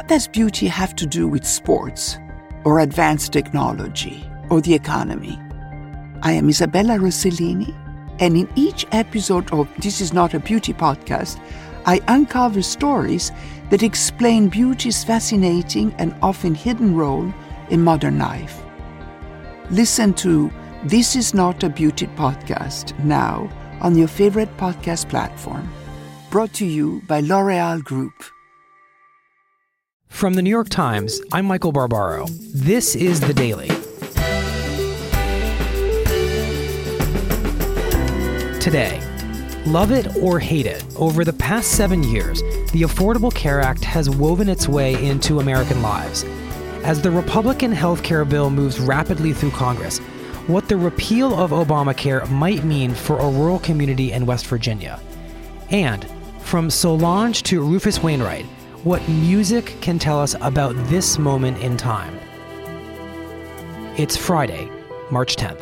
What does beauty have to do with sports or advanced technology or the economy? I am Isabella Rossellini, and in each episode of This Is Not a Beauty Podcast, I uncover stories that explain beauty's fascinating and often hidden role in modern life. Listen to This Is Not a Beauty Podcast now on your favorite podcast platform. Brought to you by L'Oréal Group. From the New York Times, I'm Michael Barbaro. This is The Daily. Today, love it or hate it, over the past 7 years, the Affordable Care Act has woven its way into American lives. As the Republican health care bill moves rapidly through Congress, what the repeal of Obamacare might mean for a rural community in West Virginia. And from Solange to Rufus Wainwright, what music can tell us about this moment in time. It's Friday, March 10th.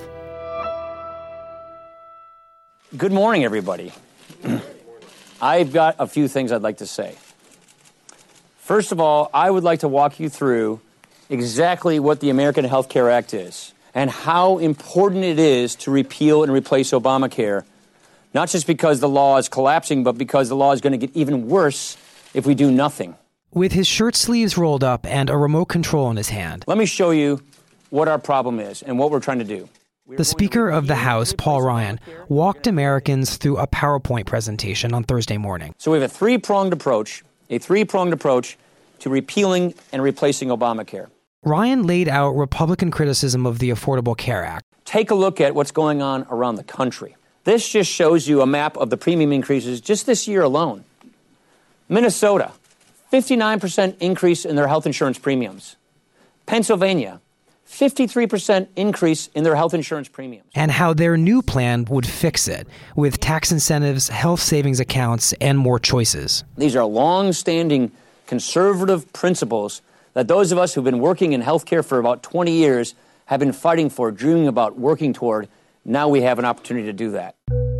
Good morning, everybody. I've got a few things I'd like to say. First of all, I would like to walk you through exactly what the American Health Care Act is and how important it is to repeal and replace Obamacare, not just because the law is collapsing, but because the law is going to get even worse if we do nothing. With his shirt sleeves rolled up and a remote control in his hand, let me show you what our problem is and what we're trying to do. The Speaker of the House, Paul Ryan, walked Americans through a PowerPoint presentation on Thursday morning. So we have a three-pronged approach to repealing and replacing Obamacare. Ryan laid out Republican criticism of the Affordable Care Act. Take a look at what's going on around the country. This just shows you a map of the premium increases just this year alone. Minnesota, 59% increase in their health insurance premiums. Pennsylvania, 53% increase in their health insurance premiums. And how their new plan would fix it, with tax incentives, health savings accounts, and more choices. These are long-standing conservative principles that those of us who've been working in healthcare for about 20 years have been fighting for, dreaming about, working toward. Now we have an opportunity to do that.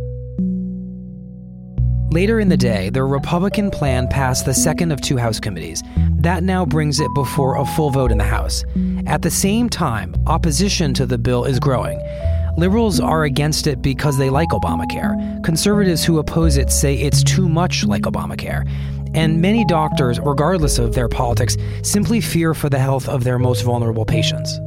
Later in the day, the Republican plan passed the second of two House committees. That now brings it before a full vote in the House. At the same time, opposition to the bill is growing. Liberals are against it because they like Obamacare. Conservatives who oppose it say it's too much like Obamacare. And many doctors, regardless of their politics, simply fear for the health of their most vulnerable patients.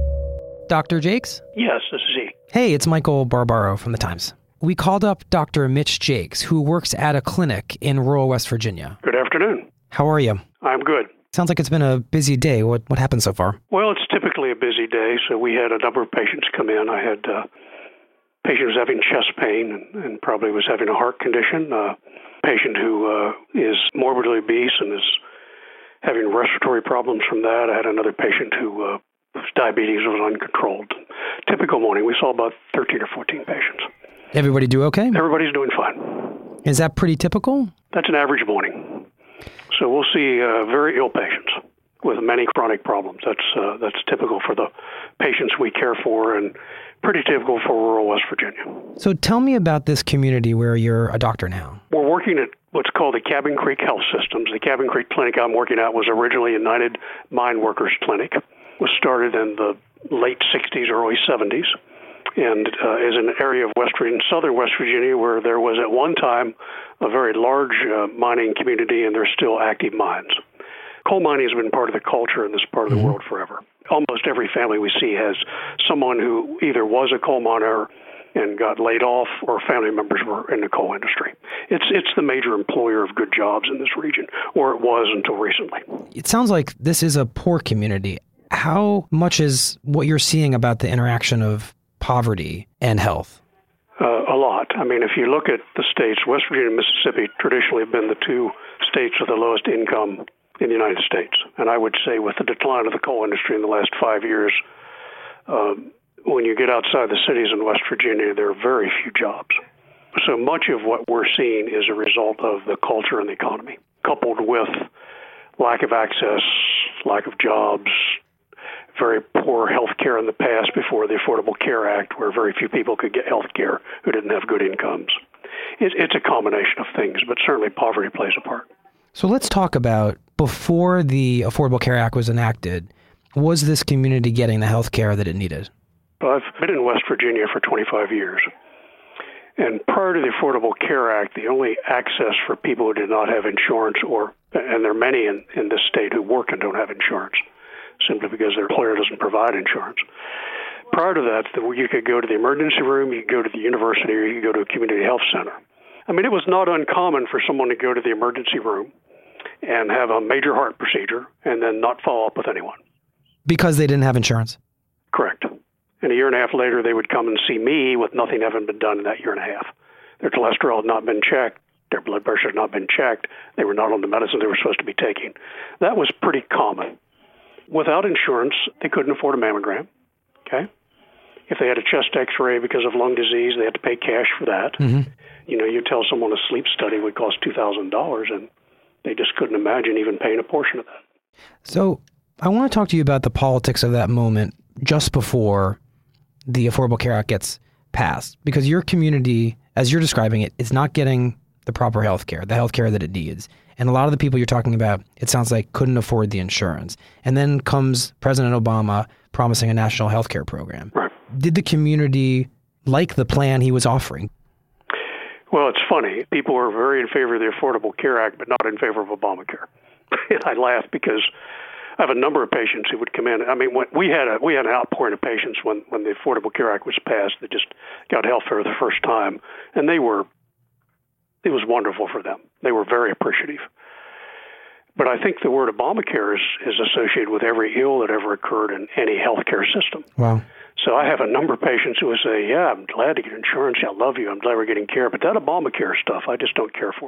Dr. Jakes? Yes, this is he. Hey, it's Michael Barbaro from The Times. We called up Dr. Mitch Jakes, who works at a clinic in rural West Virginia. Good afternoon. How are you? I'm good. Sounds like it's been a busy day. What happened so far? Well, it's typically a busy day, so we had a number of patients come in. I had a patient who was having chest pain and probably was having a heart condition, a patient who is morbidly obese and is having respiratory problems from that. I had another patient whose diabetes was uncontrolled. Typical morning. We saw about 13 or 14 patients. Everybody do okay? Everybody's doing fine. Is that pretty typical? That's an average morning. So we'll see very ill patients with many chronic problems. That's typical for the patients we care for and pretty typical for rural West Virginia. So tell me about this community where you're a doctor now. We're working at what's called the Cabin Creek Health Systems. The Cabin Creek Clinic I'm working at was originally a United Mine Workers Clinic. It was started in the late 60s, early 70s. And is an area of southern West Virginia where there was at one time a very large mining community, and there's still active mines. Coal mining has been part of the culture in this part of the world forever. Almost every family we see has someone who either was a coal miner and got laid off, or family members were in the coal industry. It's the major employer of good jobs in this region, or it was until recently. It sounds like this is a poor community. How much is what you're seeing about the interaction of poverty and health? A lot. I mean, if you look at the states, West Virginia and Mississippi traditionally have been the two states with the lowest income in the United States. And I would say with the decline of the coal industry in the last 5 years, when you get outside the cities in West Virginia, there are very few jobs. So much of what we're seeing is a result of the culture and the economy, coupled with lack of access, lack of jobs, very poor health care in the past before the Affordable Care Act, where very few people could get health care who didn't have good incomes. It's a combination of things, but certainly poverty plays a part. So let's talk about before the Affordable Care Act was enacted, was this community getting the health care that it needed? Well, I've been in West Virginia for 25 years. And prior to the Affordable Care Act, the only access for people who did not have insurance, and there are many in this state who work and don't have insurance, simply because their employer doesn't provide insurance. Prior to that, you could go to the emergency room, you could go to the university, or you could go to a community health center. I mean, it was not uncommon for someone to go to the emergency room and have a major heart procedure and then not follow up with anyone. Because they didn't have insurance? Correct. And a year and a half later, they would come and see me with nothing having been done in that year and a half. Their cholesterol had not been checked. Their blood pressure had not been checked. They were not on the medicine they were supposed to be taking. That was pretty common. Without insurance, they couldn't afford a mammogram. Okay? If they had a chest x-ray because of lung disease, they had to pay cash for that. Mm-hmm. You tell someone a sleep study would cost $2,000, and they just couldn't imagine even paying a portion of that. So I want to talk to you about the politics of that moment just before the Affordable Care Act gets passed, because your community, as you're describing it, is not getting the proper health care, the health care that it needs. And a lot of the people you're talking about, it sounds like, couldn't afford the insurance. And then comes President Obama promising a national health care program. Right. Did the community like the plan he was offering? Well, it's funny. People were very in favor of the Affordable Care Act, but not in favor of Obamacare. I laugh because I have a number of patients who would come in. I mean, we had an outpouring of patients when the Affordable Care Act was passed that just got health care for the first time, and it was wonderful for them. They were very appreciative. But I think the word Obamacare is associated with every ill that ever occurred in any healthcare system. Wow. So I have a number of patients who would say, yeah, I'm glad to get insurance. I love you. I'm glad we're getting care. But that Obamacare stuff, I just don't care for.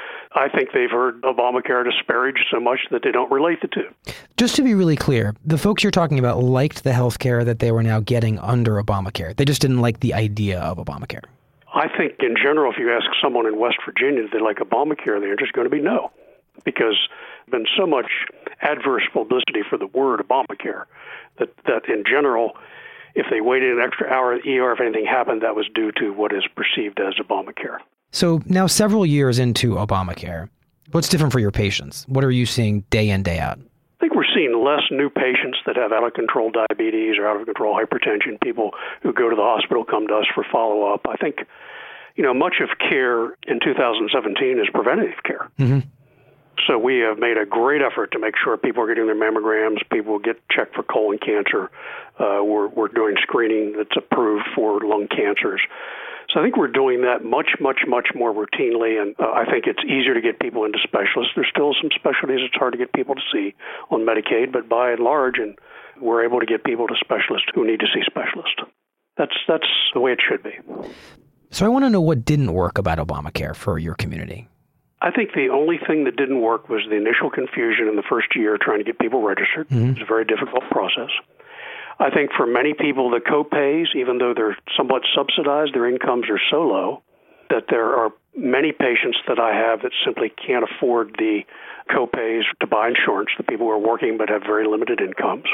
I think they've heard Obamacare disparaged so much that they don't relate the two. Just to be really clear, the folks you're talking about liked the health care that they were now getting under Obamacare. They just didn't like the idea of Obamacare. I think in general, if you ask someone in West Virginia if they like Obamacare, they're just going to be no. Because there's been so much adverse publicity for the word Obamacare that in general, if they waited an extra hour at the ER, if anything happened, that was due to what is perceived as Obamacare. So now several years into Obamacare, what's different for your patients? What are you seeing day in, day out? I think we're seeing less new patients that have out-of-control diabetes or out-of-control hypertension. People who go to the hospital come to us for follow-up. I think, much of care in 2017 is preventative care. Mm-hmm. So we have made a great effort to make sure people are getting their mammograms, people get checked for colon cancer. We're doing screening that's approved for lung cancers. So I think we're doing that much, much, much more routinely, and I think it's easier to get people into specialists. There's still some specialties it's hard to get people to see on Medicaid, but by and large, and we're able to get people to specialists who need to see specialists. That's the way it should be. So I want to know what didn't work about Obamacare for your community. I think the only thing that didn't work was the initial confusion in the first year trying to get people registered. Mm-hmm. It was a very difficult process. I think for many people, the co-pays, even though they're somewhat subsidized, their incomes are so low that there are many patients that I have that simply can't afford the co-pays to buy insurance, the people who are working but have very limited incomes.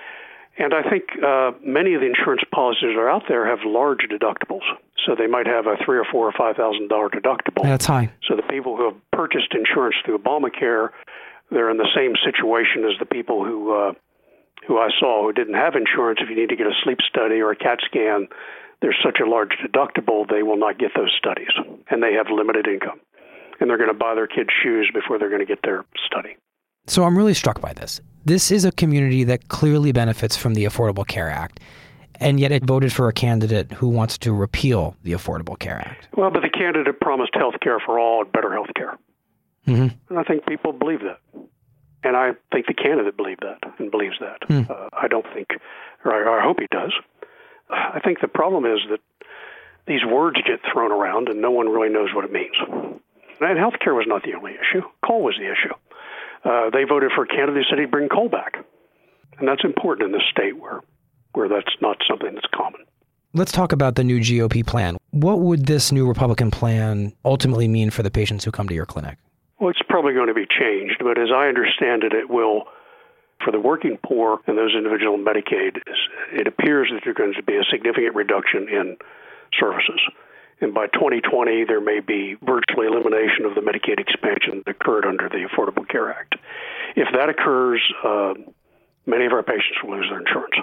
And I think many of the insurance policies that are out there have large deductibles. So they might have a $3,000 or $4,000 or $5,000 deductible. That's high. So the people who have purchased insurance through Obamacare, they're in the same situation as the people who I saw who didn't have insurance. If you need to get a sleep study or a CAT scan, there's such a large deductible, they will not get those studies. And they have limited income. And they're going to buy their kids shoes before they're going to get their study. So I'm really struck by this. This is a community that clearly benefits from the Affordable Care Act, and yet it voted for a candidate who wants to repeal the Affordable Care Act. Well, but the candidate promised health care for all and better health care. Mm-hmm. And I think people believe that. And I think the candidate believed that and believes that. I don't think, or I hope he does. I think the problem is that these words get thrown around and no one really knows what it means. And health care was not the only issue. Coal was the issue. They voted for a candidate who said he'd bring coal back. And that's important in this state where that's not something that's common. Let's talk about the new GOP plan. What would this new Republican plan ultimately mean for the patients who come to your clinic? Well, it's probably going to be changed, but as I understand it, it will, for the working poor and those individuals on Medicaid, it appears that there's going to be a significant reduction in services. And by 2020, there may be virtually elimination of the Medicaid expansion that occurred under the Affordable Care Act. If that occurs, many of our patients will lose their insurance.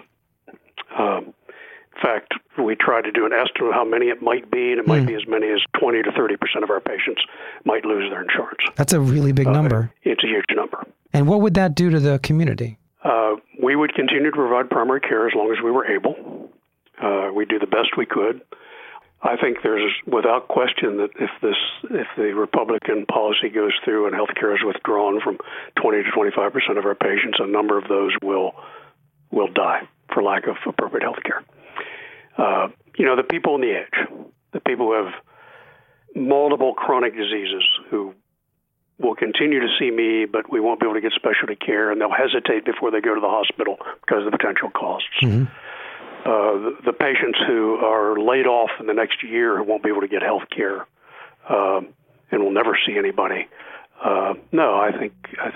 In fact, we try to do an estimate of how many it might be, and it might be as many as 20 to 30% of our patients might lose their insurance. That's a really big number. It's a huge number. And what would that do to the community? We would continue to provide primary care as long as we were able. We do the best we could. I think there's without question that if the Republican policy goes through and health care is withdrawn from 20 to 25% of our patients, a number of those will die for lack of appropriate health care. The people on the edge, the people who have multiple chronic diseases who will continue to see me, but we won't be able to get specialty care, and they'll hesitate before they go to the hospital because of the potential costs. Mm-hmm. The patients who are laid off in the next year who won't be able to get health care and will never see anybody. No, I think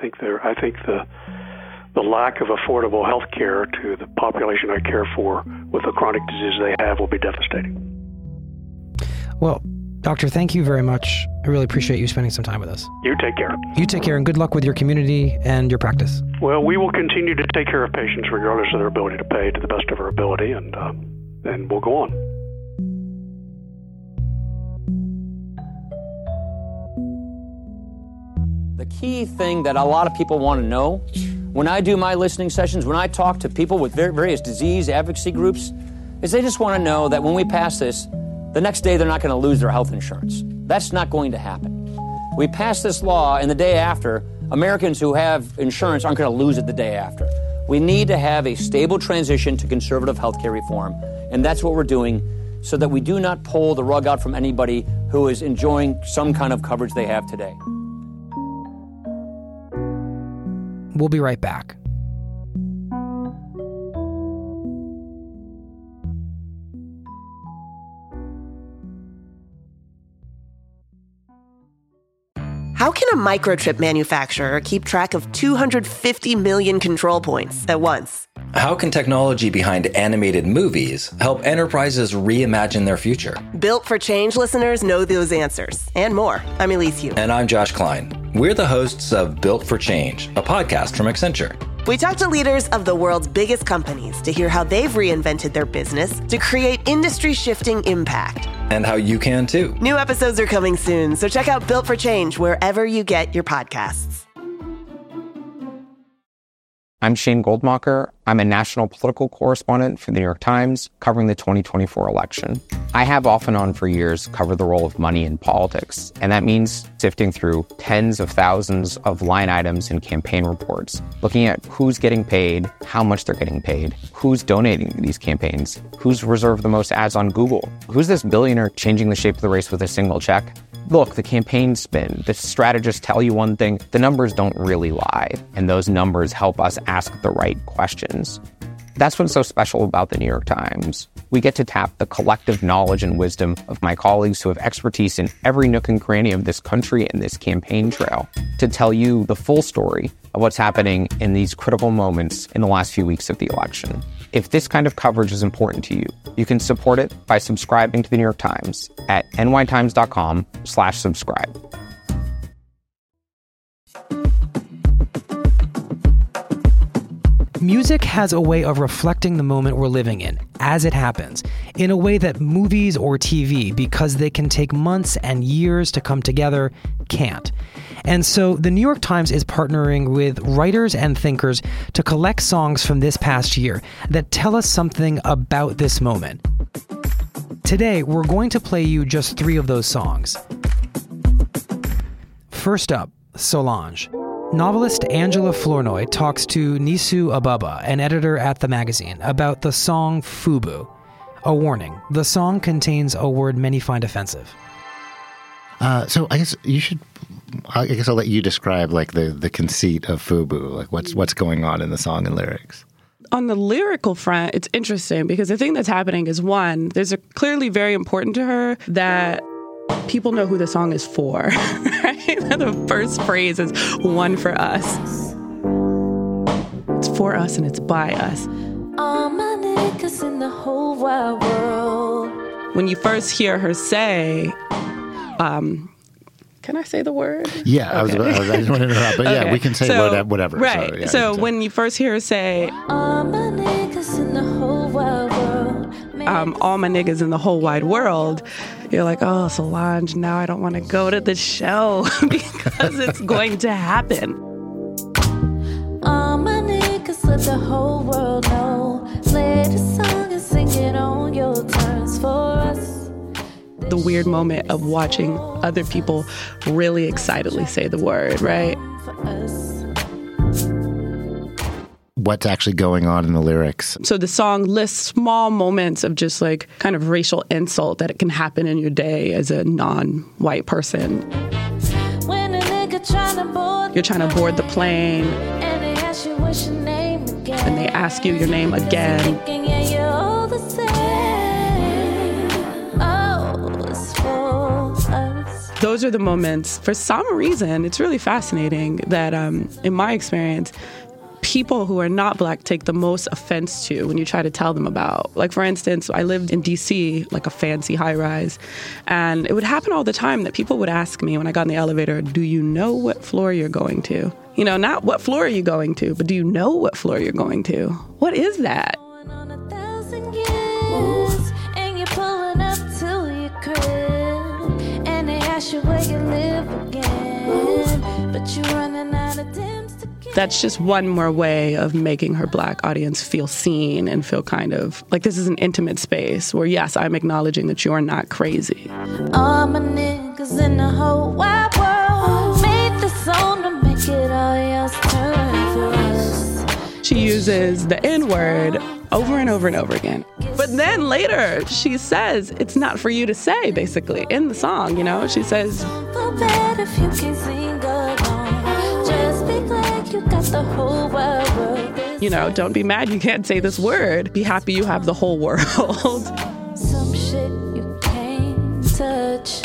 the lack of affordable health care to the population I care for with the chronic disease they have will be devastating. Well, Doctor, thank you very much. I really appreciate you spending some time with us. You take care. You take care, and good luck with your community and your practice. Well, we will continue to take care of patients regardless of their ability to pay to the best of our ability, and we'll go on. The key thing that a lot of people want to know, when I do my listening sessions, when I talk to people with various disease advocacy groups, is they just want to know that when we pass this, the next day they're not going to lose their health insurance. That's not going to happen. We pass this law, and the day after, Americans who have insurance aren't going to lose it the day after. We need to have a stable transition to conservative health care reform, and that's what we're doing so that we do not pull the rug out from anybody who is enjoying some kind of coverage they have today. We'll be right back. How can a microchip manufacturer keep track of 250 million control points at once? How can technology behind animated movies help enterprises reimagine their future? Built for Change listeners know those answers and more. I'm Elise Hu. And I'm Josh Klein. We're the hosts of Built for Change, a podcast from Accenture. We talk to leaders of the world's biggest companies to hear how they've reinvented their business to create industry-shifting impact. And how you can too. New episodes are coming soon, so check out Built for Change wherever you get your podcasts. I'm Shane Goldmacher. I'm a national political correspondent for the New York Times, covering the 2024 election. I have off and on for years covered the role of money in politics, and that means sifting through tens of thousands of line items in campaign reports, looking at who's getting paid, how much they're getting paid, who's donating to these campaigns, who's reserved the most ads on Google, who's this billionaire changing the shape of the race with a single check. Look, the campaign spin, the strategists tell you one thing, the numbers don't really lie, and those numbers help us ask the right questions. That's what's so special about the New York Times. We get to tap the collective knowledge and wisdom of my colleagues who have expertise in every nook and cranny of this country and this campaign trail to tell you the full story of what's happening in these critical moments in the last few weeks of the election. If this kind of coverage is important to you, you can support it by subscribing to the New York Times at nytimes.com/subscribe. Music has a way of reflecting the moment we're living in, as it happens, in a way that movies or TV, because they can take months and years to come together, can't. And so the New York Times is partnering with writers and thinkers to collect songs from this past year that tell us something about this moment. Today, we're going to play you just 3 of those songs. First up, Solange. Novelist Angela Flournoy talks to Nisu Ababa, an editor at the magazine, about the song Fubu. A warning, the song contains a word many find offensive. So I guess I'll let you describe like the conceit of Fubu, like what's going on in the song and lyrics. On the lyrical front, it's interesting because the thing that's happening is, one, there's a clearly very important to her that people know who the song is for, right? The first phrase is one for us. It's for us and it's by us. All my niggas in the whole wide world. When you first hear her say, Can I say the word? Yeah, Okay. I just want to interrupt, but yeah, we can say whatever. Right. So, when you first hear her say, All my niggas in the whole wide world. all my niggas in the whole wide world, you're like, oh, Solange, now I don't want to go to the show because it's going to happen. All my niggas let the whole world know. Play the song and sing it on your terms for us. The weird moment of watching other people really excitedly say the word, right? what's actually going on in the lyrics. So the song lists small moments of just like kind of racial insult that it can happen in your day as a non-white person. When a nigga tryna board You're trying to board the plane and they ask you what's your name again. and they ask you your name again. Thinking, yeah, you're all the same. Oh, it's for us. Those are the moments, for some reason, it's really fascinating that in my experience, people who are not Black take the most offense to when you try to tell them about. Like, for instance, I lived in D.C., like a fancy high-rise, and it would happen all the time that people would ask me when I got in the elevator, do you know what floor you're going to? You know, not what floor are you going to, but do you know what floor you're going to? What is that? Going on 1,000 years, and you're pulling up to your crib, and they ask you where you live again, but you're running out of Dems to get. That's just one more way of making her Black audience feel seen and feel kind of like this is an intimate space where, yes, I'm acknowledging that you're not crazy. All my niggas in the whole wide world made the song to make it all yours turn for us. She uses the N-word over and over and over again. But then later, she says it's not for you to say, basically, in the song, you know? She says, Feel bad if you can't sing along. Just be glad you got the whole wide world. you know, don't be mad you can't say this word. Be happy you have the whole world. Some shit you can't touch.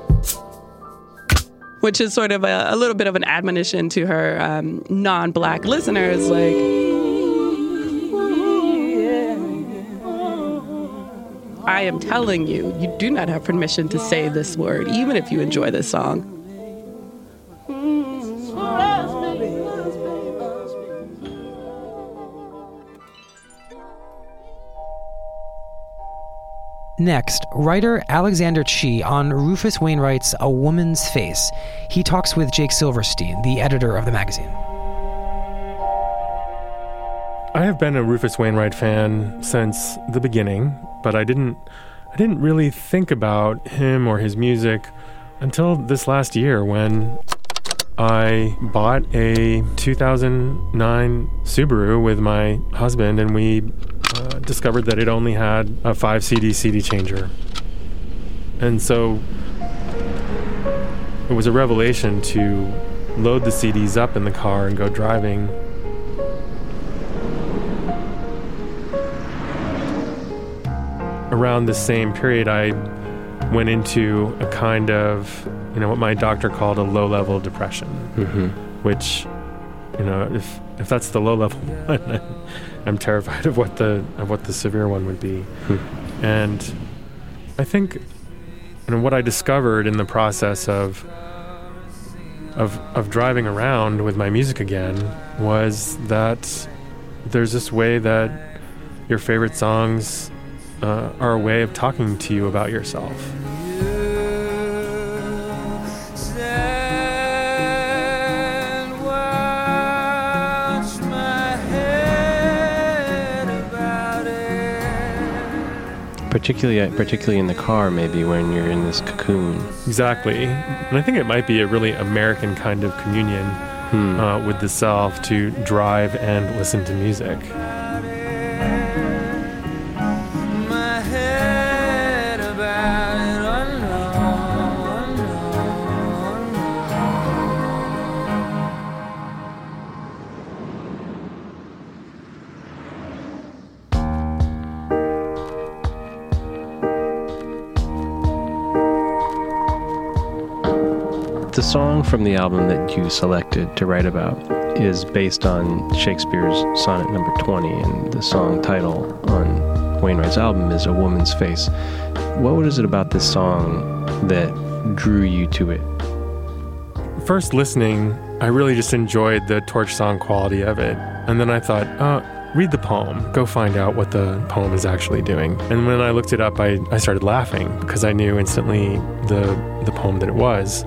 Which is sort of a little bit of an admonition to her non-Black listeners, like, I am telling you, you do not have permission to say this word, even if you enjoy this song. Next, writer Alexander Chee on Rufus Wainwright's A Woman's Face. He talks with Jake Silverstein, the editor of the magazine. I have been a Rufus Wainwright fan since the beginning, but I didn't really think about him or his music until this last year when I bought a 2009 Subaru with my husband, and we discovered that it only had a 5 CD changer. And so it was a revelation to load the CDs up in the car and go driving. Around the same period, I went into a kind of, what my doctor called a low-level depression, which, if that's the low-level one, I'm terrified of what the severe one would be. And I think, what I discovered in the process of driving around with my music again was that there's this way that your favorite songs are a way of talking to you about yourself. Particularly in the car, maybe when you're in this cocoon. Exactly. And I think it might be a really American kind of communion with the self to drive and listen to music. The song from the album that you selected to write about is based on Shakespeare's Sonnet Number 20, and the song title on Wainwright's album is A Woman's Face. What is it about this song that drew you to it? first listening, I really just enjoyed the torch song quality of it. And then I thought, read the poem. Go find out what the poem is actually doing. And when I looked it up, I started laughing because I knew instantly the poem that it was.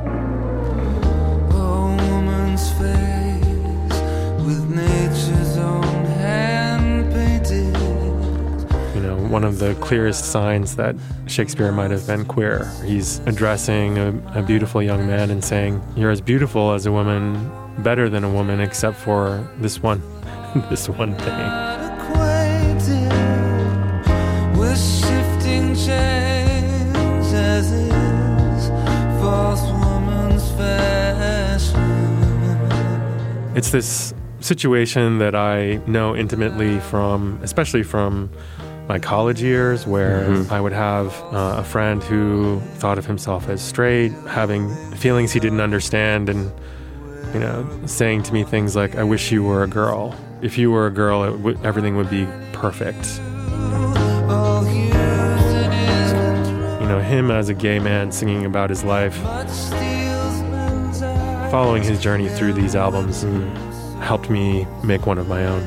One of the clearest signs that Shakespeare might have been queer. He's addressing a beautiful young man and saying, "You're as beautiful as a woman, better than a woman, except for this one, this one thing." It's this situation that I know intimately especially from my college years, where I would have a friend who thought of himself as straight, having feelings he didn't understand, and saying to me things like, "I wish you were a girl. If you were a girl, everything would be perfect." Him as a gay man singing about his life, following his journey through these albums, helped me make one of my own.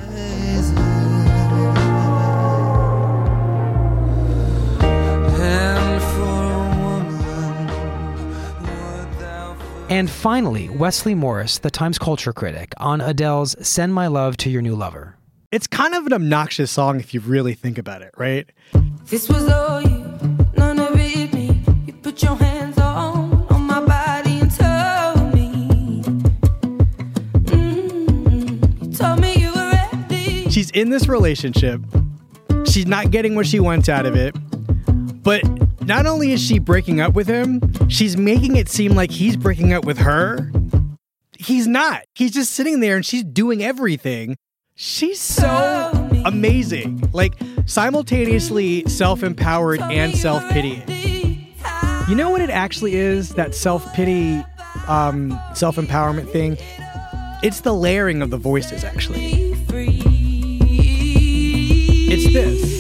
And finally, Wesley Morris, the Times culture critic, on Adele's Send My Love to Your New Lover. It's kind of an obnoxious song if you really think about it, right? This was all you, none of it me. You put your hands on my body and told me. You told me you were ready. She's in this relationship. She's not getting what she wants out of it. But not only is she breaking up with him, she's making it seem like he's breaking up with her. He's not. He's just sitting there and she's doing everything. She's so amazing. Like, simultaneously self-empowered and self-pitying. You know what it actually is, that self-pity, self-empowerment thing? It's the layering of the voices, actually. It's this.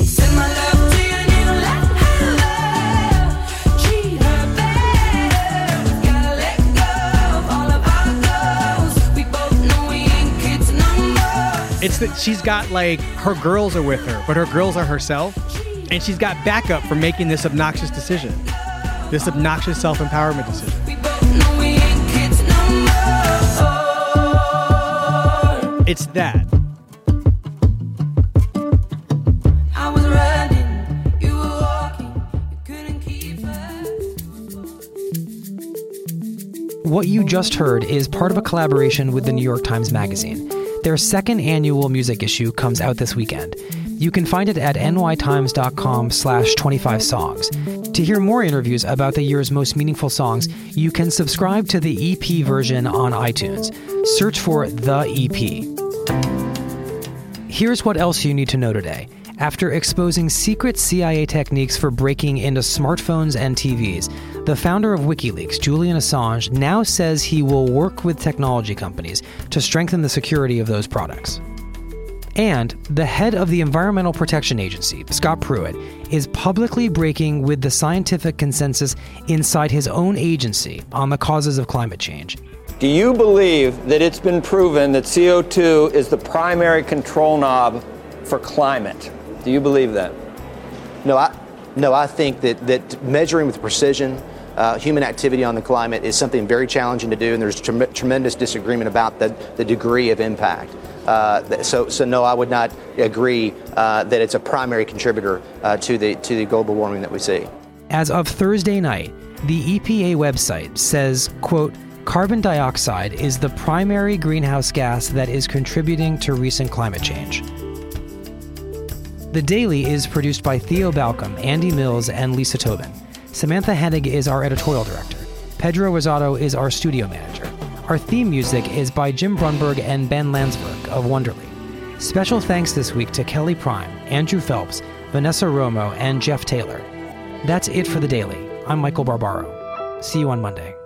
It's that she's got, like, her girls are with her, but her girls are herself, and she's got backup for making this obnoxious decision, this obnoxious self-empowerment decision. It's that. I was running, you were walking, you couldn't keep up. What you just heard is part of a collaboration with the New York Times Magazine. Their second annual music issue comes out this weekend. You can find it at nytimes.com/25songs. To hear more interviews about the year's most meaningful songs, you can subscribe to the EP version on iTunes. Search for The EP. Here's what else you need to know today. After exposing secret CIA techniques for breaking into smartphones and TVs, the founder of WikiLeaks, Julian Assange, now says he will work with technology companies to strengthen the security of those products. And the head of the Environmental Protection Agency, Scott Pruitt, is publicly breaking with the scientific consensus inside his own agency on the causes of climate change. Do you believe that it's been proven that CO2 is the primary control knob for climate? Do you believe that? No, I think that measuring with precision human activity on the climate is something very challenging to do, and there's tremendous disagreement about the degree of impact. So no, I would not agree that it's a primary contributor to the global warming that we see. As of Thursday night, the EPA website says, quote, "Carbon dioxide is the primary greenhouse gas that is contributing to recent climate change." The Daily is produced by Theo Balcom, Andy Mills, and Lisa Tobin. Samantha Hennig is our editorial director. Pedro Rosado is our studio manager. Our theme music is by Jim Brunberg and Ben Landsberg of Wonderly. Special thanks this week to Kelly Prime, Andrew Phelps, Vanessa Romo, and Jeff Taylor. That's it for The Daily. I'm Michael Barbaro. See you on Monday.